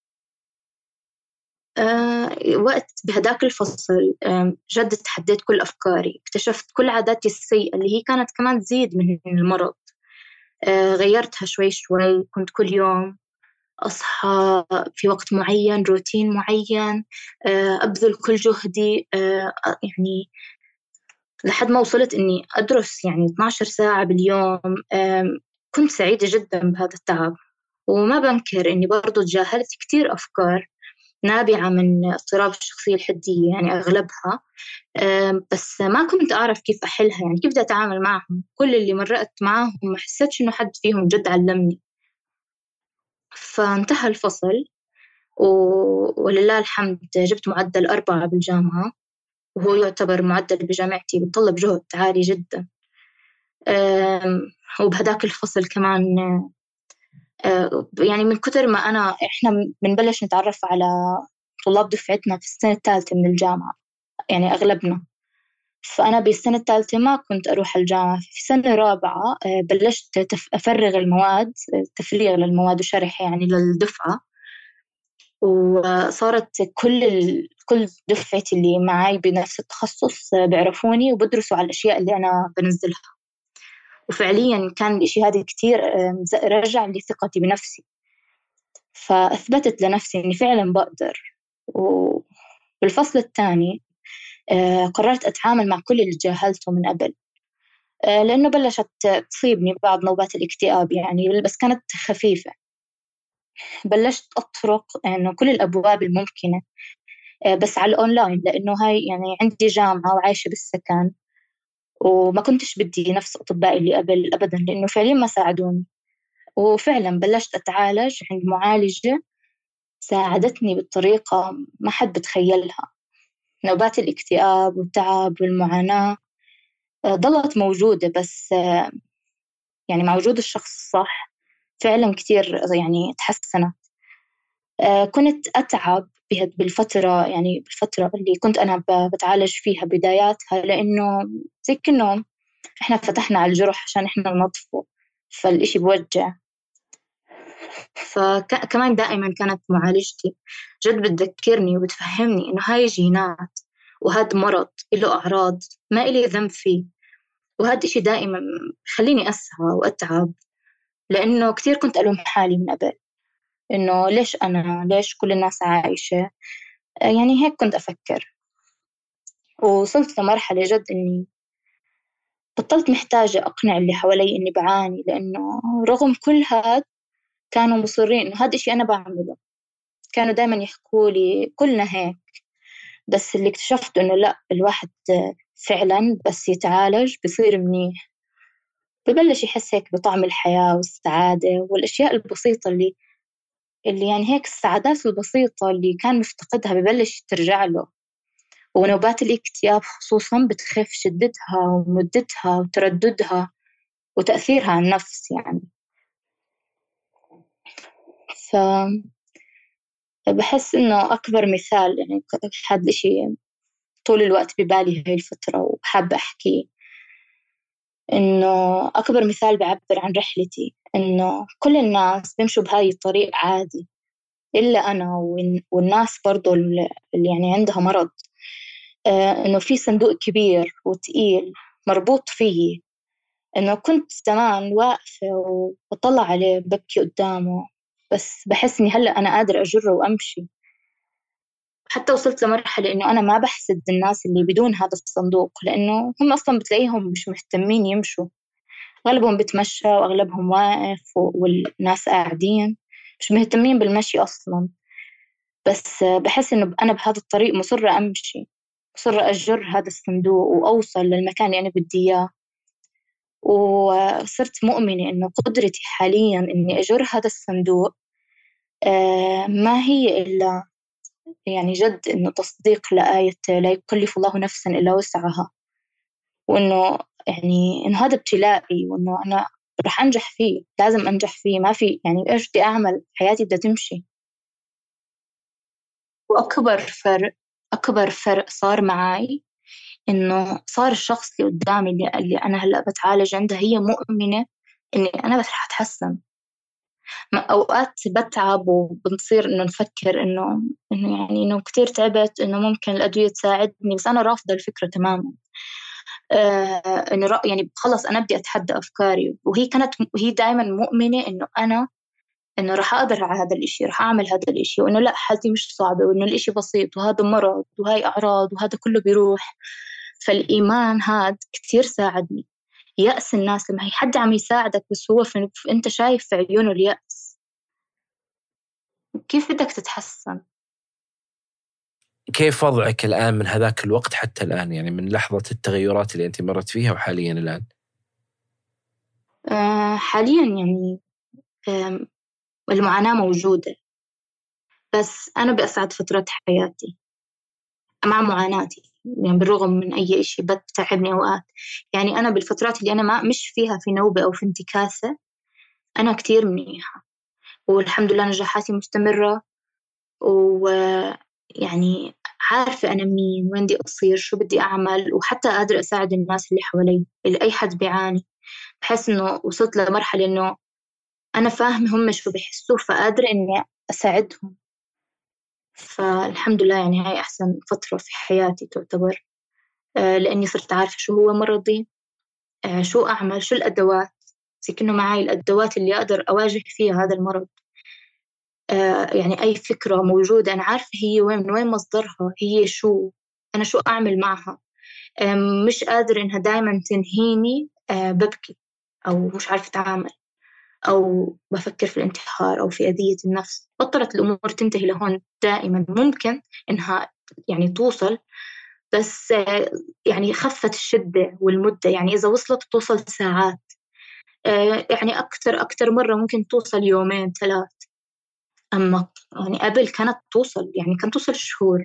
أه وقت بهداك الفصل أه جد تحديت كل أفكاري، اكتشفت كل عاداتي السيئة اللي هي كانت كمان تزيد من المرض. أه غيرتها شوي شوي. كنت كل يوم أصحى في وقت معين، روتين معين، أه أبذل كل جهدي، أه يعني لحد ما وصلت إني أدرس يعني اثنا عشر ساعة باليوم. أه كنت سعيدة جدا بهذا التعب. وما بنكر إني برضو تجاهلت كتير أفكار نابعة من اضطراب الشخصية الحدية، يعني أغلبها. أم، بس ما كنت أعرف كيف أحلها، يعني كيف بدي أتعامل معهم. كل اللي مرقت معهم ما حسيتش إنه حد فيهم جد علمني. فانتهى الفصل و... ولله الحمد جبت معدل أربعة بالجامعة، وهو يعتبر معدل بجامعتي بتطلب جهد عالي جدا. أم، وبهداك الفصل كمان أه، يعني من كتر ما أنا إحنا بنبلش نتعرف على طلاب دفعتنا في السنة الثالثة من الجامعة، يعني أغلبنا. فأنا بالسنة الثالثة ما كنت أروح الجامعة. في سنة رابعة آه، بلشت تف- أفرغ المواد، آه، تفريغ للمواد وشرح يعني للدفعة. وصارت كل ال... كل دفعتي اللي معي بنفس التخصص آه، بيعرفوني وبدرسوا على الأشياء اللي أنا بنزلها. وفعليا كان الإشي هذا كتير آه، مز- رجع لي ثقتي بنفسي. فأثبتت لنفسي إني فعلا بقدر. وبالفصل الثاني آه، قررت أتعامل مع كل اللي تجاهلته من قبل. آه، لأنه بلشت تصيبني بعض نوبات الاكتئاب يعني، بس كانت خفيفة. بلشت أطرق إنه كل الأبواب الممكنة، آه، بس على الأونلاين، لأنه هاي يعني عندي جامعة وعايشة بالسكن. وما كنتش بدي نفس أطبائي اللي قبل أبدا، لأنه فعليا ما ساعدوني. وفعلا بلشت أتعالج عند معالجة ساعدتني بطريقة ما حد بتخيلها. نوبات الاكتئاب والتعب والمعاناة آه، ظلت موجودة، بس آه، يعني مع وجود الشخص الصح فعلا كتير يعني تحسنت. آه، كنت أتعب بهد- بالفترة، يعني بالفترة اللي كنت أنا ب- بتعالج فيها بداياتها، لأنه زي كأنه إحنا فتحنا على الجرح عشان إحنا ننظفه، فالإشي بوجع. فكمان دائما كانت معالجتي جد بتذكرني وبتفهمني إنه هاي جينات، وهذا مرض له أعراض ما إلي ذنب فيه. وهذا إشي دائما خليني أسعى وأتعب، لأنه كتير كنت ألوم حالي من قبل، إنه ليش أنا، ليش كل الناس عايشة. آه، يعني هيك كنت أفكر. ووصلت لمرحلة جد إني بطلت محتاجة أقنع اللي حوالي إني بعاني، لأنه رغم كل هذا كانوا مصرين إنه هذا إشي أنا بعمله. كانوا دايما يحكوا لي كلنا هيك. بس اللي اكتشفت إنه لا، الواحد فعلا بس يتعالج بصير منيح، ببلش يحس هيك بطعم الحياة والسعادة والأشياء البسيطة اللي اللي يعني هيك السعادات البسيطة اللي كان مفتقدها ببلش ترجع له. ونوبات الاكتئاب خصوصا بتخف شدتها ومدتها وترددها وتأثيرها على النفس يعني. فبحس إنه أكبر مثال، يعني هذا الشيء طول الوقت ببالي هاي الفترة وحابة أحكي، إنه أكبر مثال بعبر عن رحلتي إنه كل الناس بيمشوا بهاي الطريق عادي إلا أنا والن- والناس برضو اللي اللي يعني عندها مرض. آه، إنه في صندوق كبير وتقيل مربوط فيي، إنه كنت زمان واقفة وبطلع عليه ببكي قدامه، بس بحس إني هلأ أنا قادرة أجره وأمشي. حتى وصلت لمرحلة إنه أنا ما بحسد الناس اللي بدون هذا الصندوق، لأنه هم أصلا بتلاقيهم مش مهتمين يمشوا، أغلبهم بتمشى وأغلبهم واقف و- والناس قاعدين مش مهتمين بالمشي أصلا. بس بحس إنه أنا بهذا الطريق مصرة أمشي، مصرة أجر هذا الصندوق وأوصل للمكان اللي أنا بدي إياه. وصرت مؤمنة إنه قدرتي حاليا إني أجر هذا الصندوق آه، ما هي إلا يعني جد إنه تصديق لآية لا يكلف الله نفسا إلا وسعها، وإنه يعني إنه هذا ابتلائي، وإنه أنا رح أنجح فيه، لازم أنجح فيه، ما في يعني إيش بدي أعمل، حياتي بدها تمشي. وأكبر فرق أكبر فرق صار معي إنه صار الشخص اللي قدامي اللي, اللي أنا هلأ بتعالج عندها هي مؤمنة إني أنا بس رح أتحسن. ما- أوقات بتعب وبنصير إنه نفكر إنه إنه يعني إنه كتير تعبت، إنه ممكن الأدوية تساعدني، بس أنا رافضة الفكرة تماما. آه إنه رأ- يعني خلص أنا بدي أتحدى أفكاري، وهي كانت هي دائما مؤمنة إنه أنا إنه راح أقدر على هذا الإشي، راح أعمل هذا الإشي، وإنه لا، حالتي مش صعبة، وإنه الإشي بسيط، وهذا مرض وهاي أعراض وهذا كله بيروح. فالإيمان هذا كتير ساعدني. يأس الناس لما هي حد عم يساعدك بس هو في أنت شايف في عيونه اليأس، كيف بدك تتحسن؟ كيف وضعك الآن من هذاك الوقت حتى الآن، يعني من لحظة التغيرات اللي أنت مرت فيها وحاليا الآن؟ آه حاليا يعني آه المعاناة موجودة، بس أنا بأسعد فترات حياتي مع معاناتي. يعني بالرغم من أي إشي بتعبني أوقات، يعني أنا بالفترات اللي أنا ما مش فيها في نوبة أو في انتكاسة أنا كتير منيحة، والحمد لله نجاحاتي مستمرة. ويعني عارفة أنا مين، وين بدي أصير، شو بدي أعمل، وحتى قادرة أساعد الناس اللي حوالي، اللي أي حد بيعاني. بحس إنه وصلت لمرحلة إنه أنا فاهمة هم شو بيحسوا، فقادرة إني أساعدهم. فالحمد لله يعني هاي أحسن فترة في حياتي تعتبر. آه، لأني صرت عارفة شو هو مرضي، آه، شو أعمل، شو الأدوات، زي كأنه معي الأدوات اللي أقدر أواجه فيها هذا المرض. آه، يعني أي فكرة موجودة أنا عارفة هي وين، من وين مصدرها، هي شو، أنا شو أعمل معها. آه، مش قادرة إنها دايما تنهيني، آه، ببكي أو مش عارفة أتعامل أو بفكر في الانتحار أو في أذية النفس. بطلت الأمور تنتهي لهون، دائما ممكن إنها يعني توصل بس آه، يعني خفت الشدة والمدة، يعني إذا وصلت توصل ساعات، آه، يعني أكتر أكتر مرة ممكن توصل يومين ثلاث. أما يعني قبل كانت توصل، يعني كانت توصل شهور.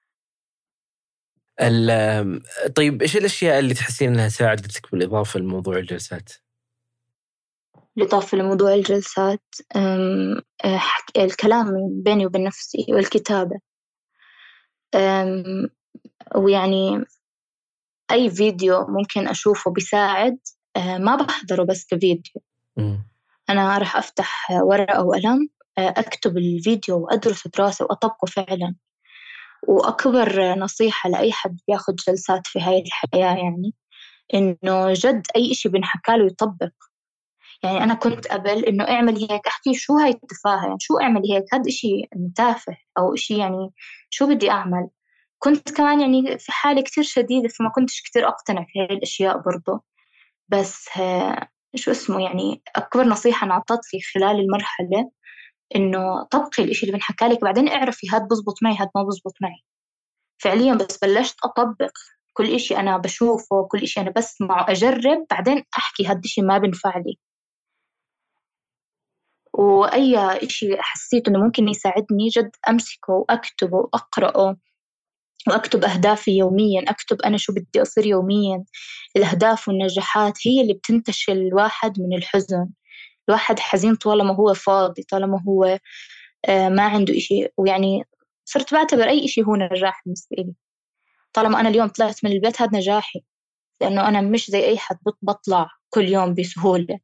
ال- طيب إيش الأشياء اللي تحسين أنها ساعدتك بالإضافة لموضوع الجلسات؟ بالإضافة لموضوع الجلسات، أم، آه، حك- الكلام بيني وبين نفسي والكتابة. أم، ويعني أي فيديو ممكن أشوفه بيساعد. أه، ما بحضره بس كفيديو. مم. أنا راح أفتح ورقة وقلم، أه، أكتب الفيديو وأدرسه دراسة وأطبقه فعلا. وأكبر نصيحة لأي حد بياخد جلسات في هاي الحياة، يعني إنه جد أي إشي بنحكى له يطبق. يعني أنا كنت قبل إنه اعمل هيك، أحكي شو هاي التفاهة، يعني شو اعمل هيك، هذا إشي تافه أو إشي، يعني شو بدي أعمل. كنت كمان يعني في حالة كتير شديدة، فما كنتش كتير أقتنع في هاي الأشياء برضه. بس آه، شو اسمه، يعني أكبر نصيحة انعطت لي خلال المرحلة إنه طبقي الإشي اللي بنحكى لك، بعدين اعرفي هاد بزبط معي هاد ما بزبط معي. فعليا بس بلشت أطبق كل إشي أنا بشوفه، كل إشي أنا بسمعه، أجرب بعدين أحكي هاد إشي ما بنفع لي. وأي إشي حسيت إنه ممكن يساعدني جد أمسكه وأكتبه وأقرأه. وأكتب أهدافي يوميا، أكتب أنا شو بدي أصير يوميا. الأهداف والنجاحات هي اللي بتنتشل الواحد من الحزن. الواحد حزين طالما هو فاضي، طالما هو آه، ما عنده إشي. ويعني صرت بعتبر أي إشي هو نجاح بالنسبة لي. طالما أنا اليوم طلعت من البيت هذا نجاحي، لأنه أنا مش زي أي حد بط- بطلع كل يوم بسهولة.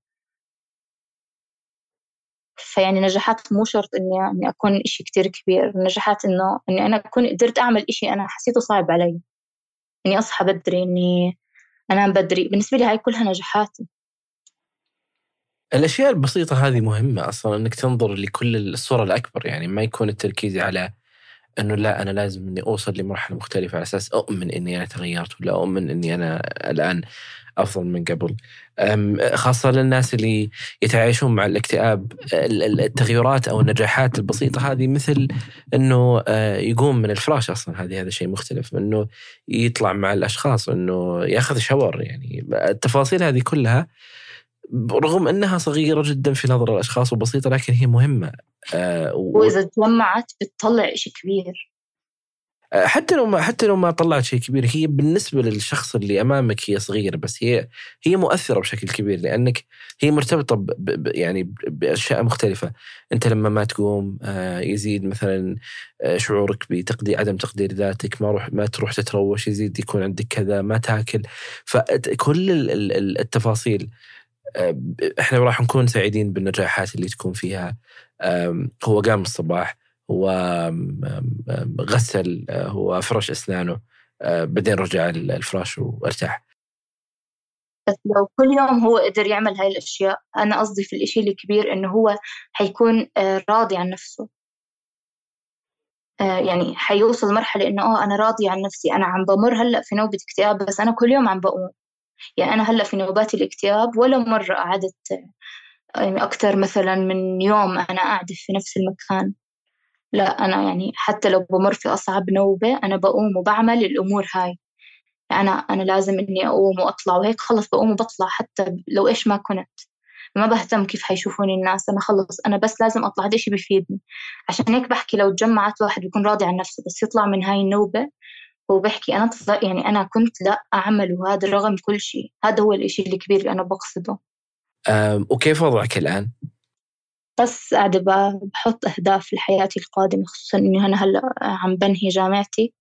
فيعني نجاحات مو شرط إني إني أكون إشي كتير كبير. النجاحات إنه إني أنا أكون قدرت أعمل إشي أنا حسيته صعب علي، إني أصحى بدري، إني أنام بدري. بالنسبة لي هاي كلها نجاحاتي. الأشياء البسيطة هذه مهمة أصلا، أنك تنظر لكل الصورة الأكبر، يعني ما يكون التركيز على أنه لا أنا لازم أني أوصل لمرحلة مختلفة على أساس أؤمن أني أنا تغيرت، ولا أؤمن أني أنا الآن أفضل من قبل. أم، خاصة للناس اللي يتعايشون مع الاكتئاب، ال- ال- التغيرات أو النجاحات البسيطة هذه، مثل أنه آه، يقوم من الفراش أصلا، هذه هذا شيء مختلف، أنه يطلع مع الأشخاص، أنه يأخذ شاور، يعني التفاصيل هذه كلها رغم أنها صغيرة جدا في نظر الأشخاص وبسيطة، لكن هي مهمة. آه، وإذا تجمعت بتطلع إشي كبير. حتى لو ما حتى لو ما طلعت شيء كبير، هي بالنسبة للشخص اللي أمامك هي صغيرة، بس هي هي مؤثرة بشكل كبير، لأنك هي مرتبطة ب ب يعني بأشياء مختلفة. أنت لما ما تقوم آه، يزيد مثلا آه، شعورك بتقدير عدم تقدير ذاتك، ما روح ما تروح تتروش، يزيد يكون عندك كذا، ما تاكل. فكل ال- ال- التفاصيل، آه، احنا راح نكون سعيدين بالنجاحات اللي تكون فيها. آم، هو قام الصباح، هو آم، آم، غسل، آه، هو فرش أسنانه، آه، بعدين رجع الفراش وارتاح. بس لو كل يوم هو قدر يعمل هاي الأشياء، أنا قصدي في الإشي الكبير إنه هو حيكون آه، راضي عن نفسه. آه، يعني حيوصل مرحلة إنه آه أنا راضي عن نفسي. أنا عم بمر هلأ في نوبة اكتئاب، بس أنا كل يوم عم بقوم. يعني أنا هلأ في نوبات الاكتئاب ولا مرة قعدت آه، يعني أكتر مثلا من يوم أنا قاعدة في نفس المكان. لا، أنا يعني حتى لو بمر في أصعب نوبة أنا بقوم وبعمل الأمور هاي. يعني أنا أنا لازم إني أقوم وأطلع وهيك، خلص بقوم وبطلع حتى لو إيش ما كنت. ما بهتم كيف حيشوفوني الناس، أنا خلص أنا بس لازم أطلع، هذا إشي بيفيدني. عشان هيك بحكي لو تجمعت واحد بيكون راضي عن نفسه بس يطلع من هاي النوبة وبحكي أنا طلع، يعني أنا كنت لا أعمل، وهذا رغم كل شيء. هذا هو الإشي الكبير اللي أنا بقصده. آم، وكيف وضعك الآن؟ بس قاعدة ب- بحط أهداف لحياتي القادمة، خصوصا إني أنا هلأ عم بنهي جامعتي.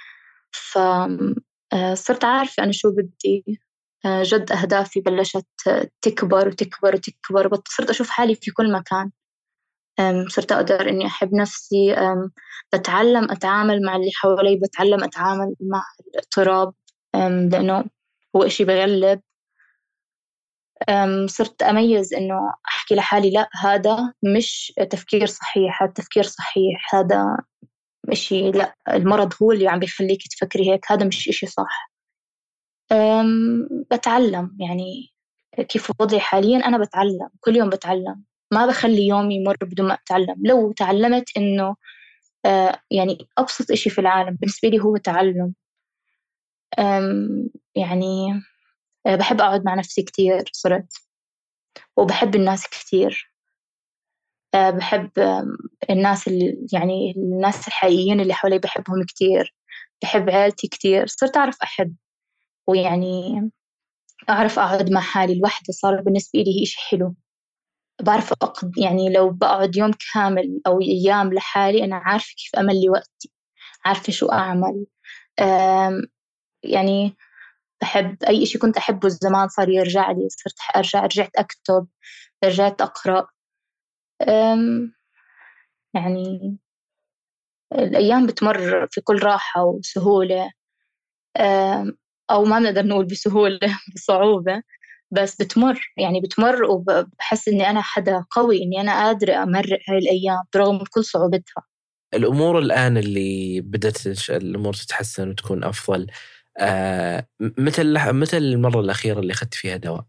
فصرت عارفة أنا شو بدي. آه، جد أهدافي بلشت تكبر وتكبر وتكبر. بط- صرت أشوف حالي في كل مكان. أم، صرت أقدر إني أحب نفسي. أم، بتعلم أتعامل مع اللي حوالي، بتعلم أتعامل مع الاضطراب. أم، لأنه هو إشي بغلب. أم، صرت أميز إنه أحكي لحالي لا، هذا مش تفكير صحيح، هذا تفكير صحيح. هذا إشي لا، المرض هو اللي عم بيخليك تفكري هيك، هذا مش إشي صح. أم، بتعلم يعني كيف وضعي حاليا. أنا بتعلم كل يوم، بتعلم. ما بخلي يومي يمر بدون ما أتعلم. لو تعلمت إنه آه يعني أبسط إشي في العالم بالنسبة لي هو تعلم. أم يعني أه، بحب أقعد مع نفسي كتير صرت، وبحب الناس كتير. أه، بحب أم، الناس اللي يعني الناس الحقيقيين اللي حولي بحبهم كتير. بحب عيلتي كتير، صرت أعرف أحب، ويعني أعرف أقعد مع حالي لوحدي، صار بالنسبة لي إشي حلو. بعرف أقض يعني لو بقعد يوم كامل أو أيام لحالي أنا عارفة كيف أملي وقتي، عارفة شو أعمل. أم يعني بحب أي إشي كنت أحبه زمان صار يرجع لي، صرت أرجع رجعت أكتب، رجعت أقرأ. أم يعني الأيام بتمر في كل راحة وسهولة. أم أو ما بنقدر نقول بسهولة بصعوبة، بس بتمر يعني بتمر، وبحس إني أنا حدا قوي، إني أنا قادرة أمرق هاي الأيام برغم كل صعوبتها. الأمور الآن اللي بدأت تش- الأمور تتحسن وتكون أفضل، آه متى اللح- متى المرة الأخيرة اللي أخذت فيها دواء؟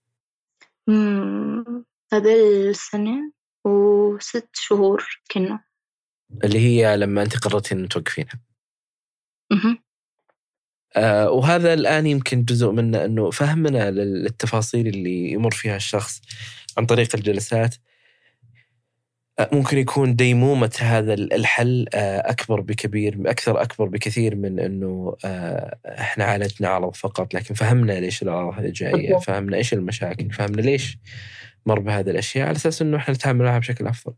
مم، قبل سنة وست شهور كنا. اللي هي لما أنت قررتي أن توقفينها. مهم. آه وهذا الآن يمكن جزء منه أنه فهمنا للتفاصيل اللي يمر فيها الشخص عن طريق الجلسات. آه ممكن يكون ديمومة هذا الحل آه أكبر بكبير، أكثر أكبر بكثير من أنه آه إحنا عالجنا عرض فقط، لكن فهمنا ليش الأعراض هذه جاية، بالضبط. فهمنا إيش المشاكل، فهمنا ليش مر بهذه الأشياء، على أساس أنه إحنا نتعامل معها بشكل أفضل.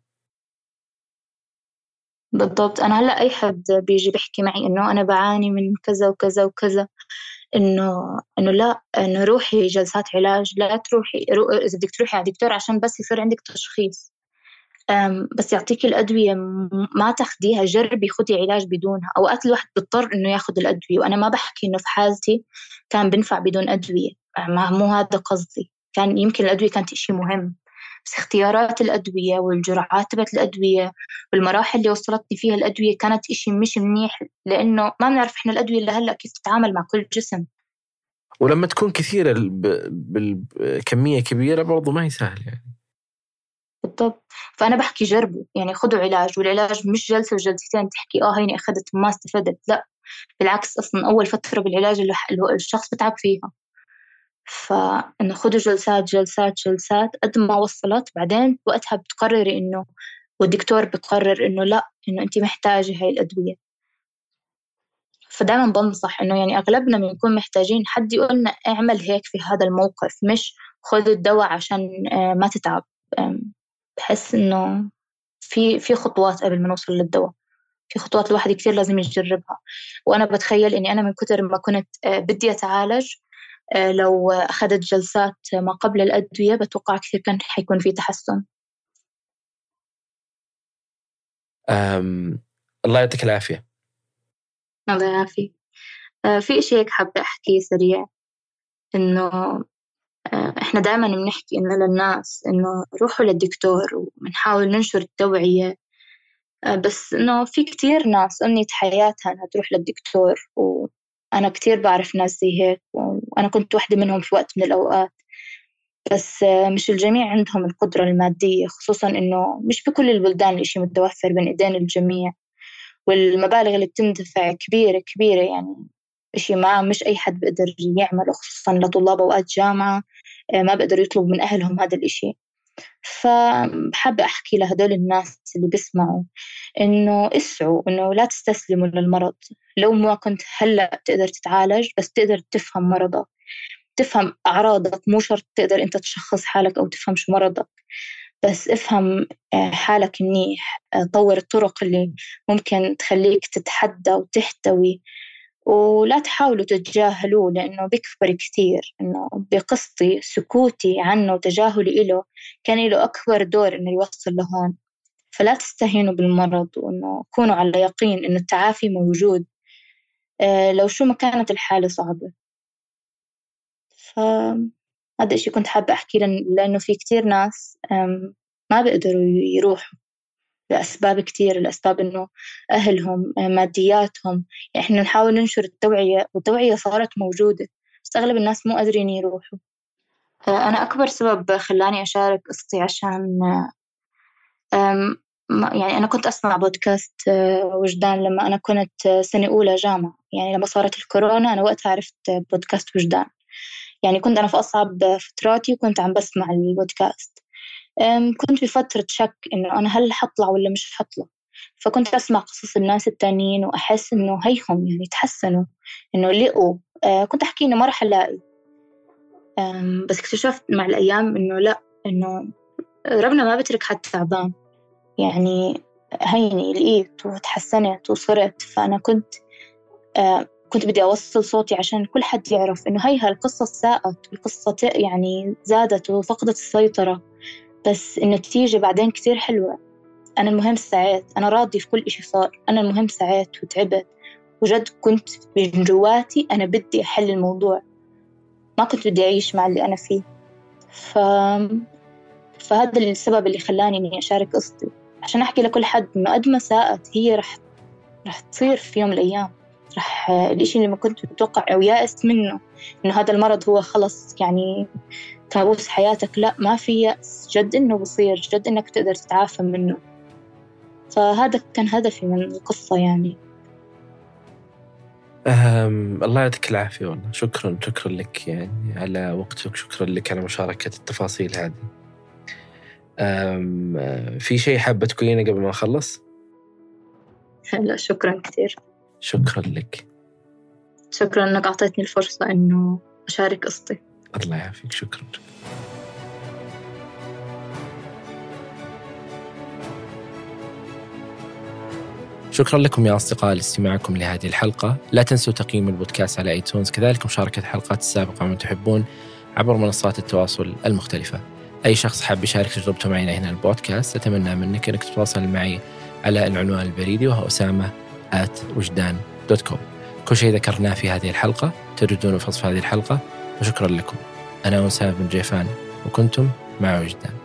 بالضبط، أنا هلأ أي حد بيجي بيحكي معي إنه أنا بعاني من كذا وكذا وكذا، إنه إنه لا، إنه روحي جلسات علاج، لا تروحي رو... إذا بدك تروحي على دكتور عشان بس يصير عندك تشخيص. أم بس يعطيكي الأدوية م- ما تاخديها، جربي خدي علاج بدونها. أوقات الواحد بيضطر إنه ياخد الأدوية، وأنا ما بحكي إنه في حالتي كان بنفع بدون أدوية، ما مو هذا قصدي، كان يمكن الأدوية كانت إشي مهم، بس اختيارات الأدوية والجرعات تبعت الأدوية والمراحل اللي وصلتني فيها الأدوية كانت إشي مش منيح، لأنه ما بنعرف إحنا الأدوية اللي هلأ كيف تتعامل مع كل جسم. ولما تكون كثيرة بالكمية كبيرة برضو ما هي سهل يعني. بالضبط. فأنا بحكي جربوا يعني خدوا علاج، والعلاج مش جلسة وجلستين تحكي آه هيني أخذت ما استفدت، لا، بالعكس، أصلا أول فترة بالعلاج اللي اللي هو الشخص بتعب فيها، فإنه خدوا جلسات جلسات جلسات قد ما وصلت، بعدين وقتها بتقرري إنه، والدكتور بقرر إنه لا، إنه أنت محتاجة هاي الأدوية. فدائما بنصح إنه يعني أغلبنا بنكون محتاجين حد يقولنا اعمل هيك في هذا الموقف، مش خذ الدواء عشان آه، ما تتعب. آم، بحس إنه في في خطوات قبل ما نوصل للدواء، في خطوات الواحد كتير لازم يجربها. وأنا بتخيل إني أنا من كتر ما كنت آه، بدي أتعالج، آه، لو أخذت جلسات ما قبل الأدوية بتوقع كثير كان حيكون في تحسن. أم الله يعطيك العافية. الله يعافيك. آه، في إشي هيك حابة أحكيه سريع، إنه آه، إحنا دائما بنحكي إنه للناس إنه روحوا للدكتور وبنحاول ننشر التوعية، آه، بس إنه في كتير ناس أمنية حياتها إنها تروح للدكتور، وأنا كتير بعرف ناس زي هيك، وأنا كنت واحدة منهم في وقت من الأوقات. بس آه، مش الجميع عندهم القدرة المادية، خصوصا إنه مش بكل البلدان الإشي متوفر بين إيدين الجميع، والمبالغ اللي بتندفع كبيرة كبيرة يعني، إشي ما مش أي حد بيقدر يعمله، خصوصا لطلاب أوقات جامعة آه، ما بيقدروا يطلبوا من أهلهم هذا الإشي. فحابة أحكي لهدول الناس اللي بيسمعوا إنه اسعوا، إنه لا تستسلموا للمرض. لو ما كنت هلأ تقدر تتعالج، بس تقدر تفهم مرضك، تفهم أعراضك، مو شرط تقدر أنت تشخص حالك أو تفهم شو مرضك، بس افهم آه، حالك منيح، آه، طور الطرق اللي ممكن تخليك تتحدى وتحتوي، ولا تحاولوا تتجاهلوه لأنه بيكبر كثير. إنه بقصتي سكوتي عنه وتجاهلي إله كان له أكبر دور إنه يوصل لهون. فلا تستهينوا بالمرض، وإنه كونوا على يقين إنه التعافي موجود، آه، لو شو ما كانت الحالة صعبة. فهذا الشيء كنت حابة أحكي، لأن لأنه في كتير ناس آم، ما بيقدروا يروحوا لأسباب كتير، الأسباب إنه أهلهم آه، مادياتهم. يعني إحنا نحاول ننشر التوعية، والتوعية صارت موجودة، بس أغلب الناس مو قادرين يروحوا. آه، أنا أكبر سبب خلاني أشارك قصتي عشان آم، يعني أنا كنت أسمع بودكاست وجدان لما أنا كنت سنة أولى جامعة. يعني لما صارت الكورونا أنا وقتها عرفت بودكاست وجدان. يعني كنت أنا في أصعب فتراتي وكنت عم بسمع البودكاست. كنت بفترة شك إنه أنا هل حطلع ولا مش حطلع، فكنت أسمع قصص الناس التانيين وأحس إنه هيهم يعني تحسنوا، إنه لقوا. كنت أحكي إنه ما رح ألاقي، بس اكتشفت مع الأيام إنه لا، إنه ربنا ما بترك حد تعبان. يعني هيني لقيت وتحسنت وصرت. فأنا كنت آه كنت بدي أوصل صوتي عشان كل حد يعرف إنه هي هالقصة ساءت، القصة يعني زادت وفقدت السيطرة، بس النتيجة بعدين كتير حلوة. أنا المهم سعيت، أنا راضي في كل إشي صار، أنا المهم سعيت وتعبت وجد. كنت من جواتي أنا بدي أحل الموضوع، ما كنت بدي أعيش مع اللي أنا فيه. ف... فهذا السبب اللي خلاني إني أشارك قصتي، عشان أحكي لكل حد إنه قد ما ساءت هي رح رح تصير في يوم من الأيام. رح الإشي اللي ما كنت متوقع أو يائس منه إنه هذا المرض هو خلص يعني كابوس حياتك، لا، ما في يأس، جد إنه بصير، جد إنك تقدر تتعافى منه. فهذا كان هدفي من القصة يعني. أم الله يعطيك العافية والله. شكرا شكرا لك يعني على وقتك، شكرا لك على مشاركة التفاصيل هذه. أم في شيء حابة تقولينه قبل ما أخلص؟ لا شكرا كثير. شكرا لك. شكرا إنك أعطيتني الفرصة إنه أشارك قصتي. الله يعافيك. شكرا. شكرا لكم يا أصدقاء لاستماعكم لهذه الحلقة. لا تنسوا تقييم البودكاست على ايتونز، كذلك مشاركة الحلقات السابقة من تحبون عبر منصات التواصل المختلفة. أي شخص حاب يشارك تجربته معنا هنا البودكاست أتمنى منك أنك تتواصل معي على العنوان البريدي وهو أسامة آت وجدان دوت كوم. كل شيء ذكرناه في هذه الحلقة تجدونه في وصف هذه الحلقة. وشكرا لكم. أنا أسامة بن جيفان وكنتم مع وجدان.